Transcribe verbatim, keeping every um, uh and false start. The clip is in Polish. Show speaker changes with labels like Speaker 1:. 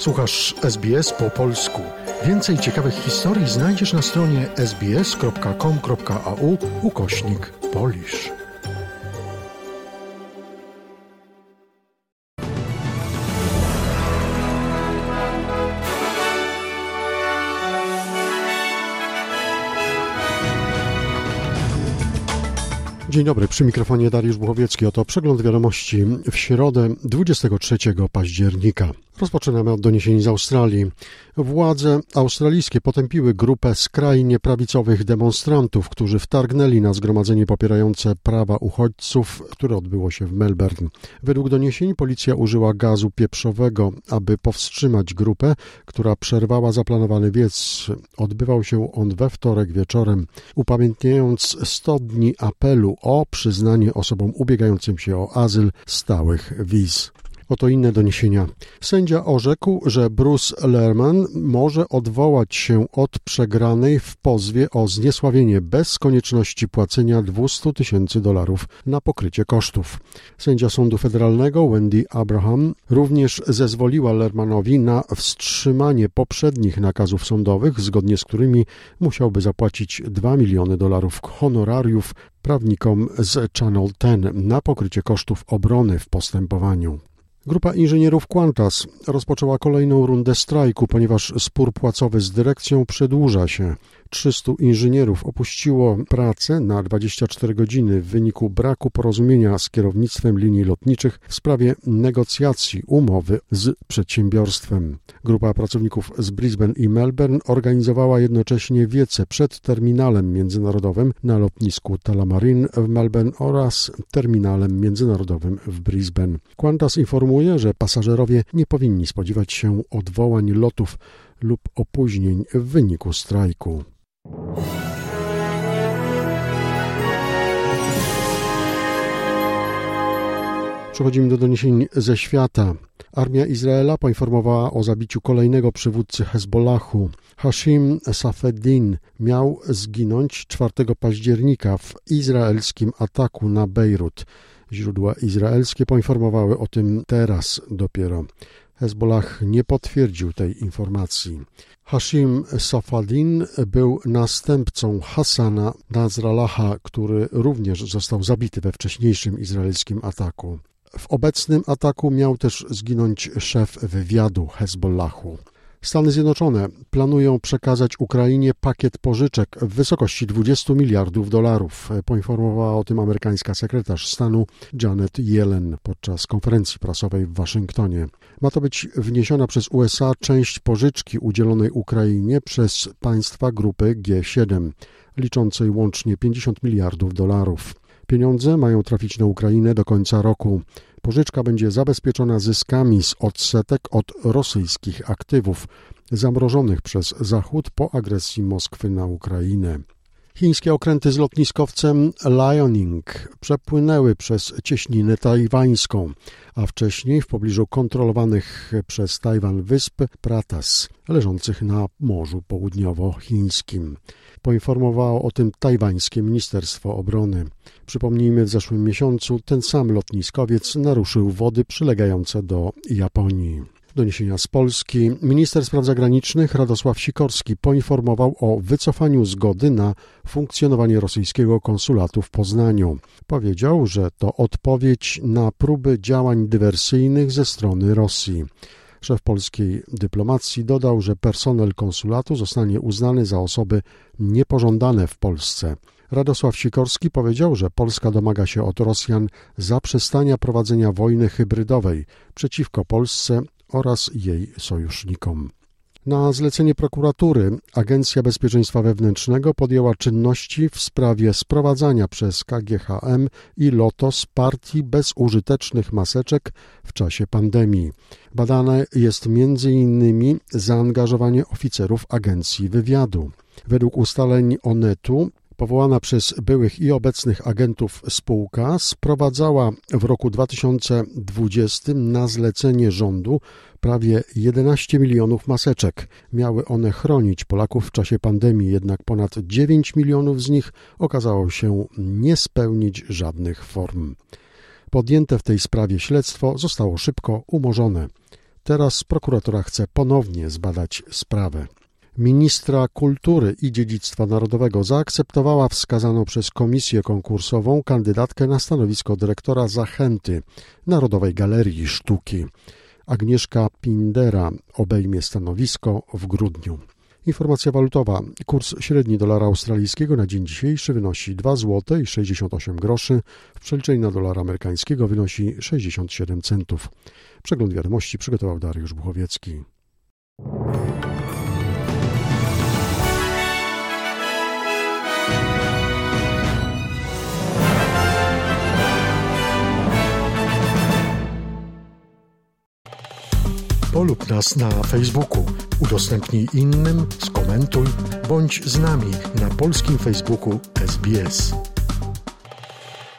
Speaker 1: Słuchasz S B S po polsku. Więcej ciekawych historii znajdziesz na stronie sbs.com.au ukośnik Polish. Dzień dobry, przy mikrofonie Dariusz Buchowiecki. Oto przegląd wiadomości w środę dwudziestego trzeciego października. Rozpoczynamy od doniesień z Australii. Władze australijskie potępiły grupę skrajnie prawicowych demonstrantów, którzy wtargnęli na zgromadzenie popierające prawa uchodźców, które odbyło się w Melbourne. Według doniesień policja użyła gazu pieprzowego, aby powstrzymać grupę, która przerwała zaplanowany wiec. Odbywał się on we wtorek wieczorem, upamiętniając sto dni apelu o przyznanie osobom ubiegającym się o azyl stałych wiz. Oto inne doniesienia. Sędzia orzekł, że Bruce Lehrmann może odwołać się od przegranej w pozwie o zniesławienie bez konieczności płacenia dwieście tysięcy dolarów na pokrycie kosztów. Sędzia Sądu Federalnego Wendy Abraham również zezwoliła Lehrmannowi na wstrzymanie poprzednich nakazów sądowych, zgodnie z którymi musiałby zapłacić dwa miliony dolarów honorariów prawnikom z Channel dziesięć na pokrycie kosztów obrony w postępowaniu. Grupa inżynierów Qantas rozpoczęła kolejną rundę strajku, ponieważ spór płacowy z dyrekcją przedłuża się. trzystu inżynierów opuściło pracę na dwadzieścia cztery godziny w wyniku braku porozumienia z kierownictwem linii lotniczych w sprawie negocjacji umowy z przedsiębiorstwem. Grupa pracowników z Brisbane i Melbourne organizowała jednocześnie wiece przed terminalem międzynarodowym na lotnisku Tullamarine w Melbourne oraz terminalem międzynarodowym w Brisbane. Qantas informuje, że pasażerowie nie powinni spodziewać się odwołań lotów lub opóźnień w wyniku strajku. Przechodzimy do doniesień ze świata. Armia Izraela poinformowała o zabiciu kolejnego przywódcy Hezbollahu. Hashim Safeddin miał zginąć czwartego października w izraelskim ataku na Bejrut. Źródła izraelskie poinformowały o tym teraz dopiero. Hezbollah nie potwierdził tej informacji. Hashim Safeddin był następcą Hassana Nasrallaha, który również został zabity we wcześniejszym izraelskim ataku. W obecnym ataku miał też zginąć szef wywiadu Hezbollahu. Stany Zjednoczone planują przekazać Ukrainie pakiet pożyczek w wysokości dwudziestu miliardów dolarów. Poinformowała o tym amerykańska sekretarz stanu Janet Yellen podczas konferencji prasowej w Waszyngtonie. Ma to być wniesiona przez U S A część pożyczki udzielonej Ukrainie przez państwa grupy G siedem, liczącej łącznie pięćdziesiąt miliardów dolarów. Pieniądze mają trafić na Ukrainę do końca roku. Pożyczka będzie zabezpieczona zyskami z odsetek od rosyjskich aktywów zamrożonych przez Zachód po agresji Moskwy na Ukrainę. Chińskie okręty z lotniskowcem Liaoning przepłynęły przez cieśninę tajwańską, a wcześniej w pobliżu kontrolowanych przez Tajwan wysp Pratas, leżących na Morzu Południowochińskim. Poinformowało o tym tajwańskie Ministerstwo Obrony. Przypomnijmy, w zeszłym miesiącu ten sam lotniskowiec naruszył wody przylegające do Japonii. Doniesienia z Polski. Minister Spraw Zagranicznych Radosław Sikorski poinformował o wycofaniu zgody na funkcjonowanie rosyjskiego konsulatu w Poznaniu. Powiedział, że to odpowiedź na próby działań dywersyjnych ze strony Rosji. Szef polskiej dyplomacji dodał, że personel konsulatu zostanie uznany za osoby niepożądane w Polsce. Radosław Sikorski powiedział, że Polska domaga się od Rosjan zaprzestania prowadzenia wojny hybrydowej przeciwko Polsce oraz jej sojusznikom. Na zlecenie prokuratury Agencja Bezpieczeństwa Wewnętrznego podjęła czynności w sprawie sprowadzania przez K G H M i Lotos partii bezużytecznych maseczek w czasie pandemii. Badane jest między innymi zaangażowanie oficerów Agencji Wywiadu. Według ustaleń Onetu powołana przez byłych i obecnych agentów spółka sprowadzała w roku dwa tysiące dwudziestym na zlecenie rządu prawie jedenaście milionów maseczek. Miały one chronić Polaków w czasie pandemii, jednak ponad dziewięć milionów z nich okazało się nie spełnić żadnych form. Podjęte w tej sprawie śledztwo zostało szybko umorzone. Teraz prokuratura chce ponownie zbadać sprawę. Ministra Kultury i Dziedzictwa Narodowego zaakceptowała wskazaną przez komisję konkursową kandydatkę na stanowisko dyrektora Zachęty Narodowej Galerii Sztuki. Agnieszka Pindera obejmie stanowisko w grudniu. Informacja walutowa. Kurs średni dolara australijskiego na dzień dzisiejszy wynosi dwa złote i sześćdziesiąt osiem groszy. W przeliczeniu na dolara amerykańskiego wynosi sześćdziesiąt siedem centów. Przegląd wiadomości przygotował Dariusz Buchowiecki. Polub nas na Facebooku, udostępnij innym, skomentuj, bądź z nami na polskim Facebooku S B S.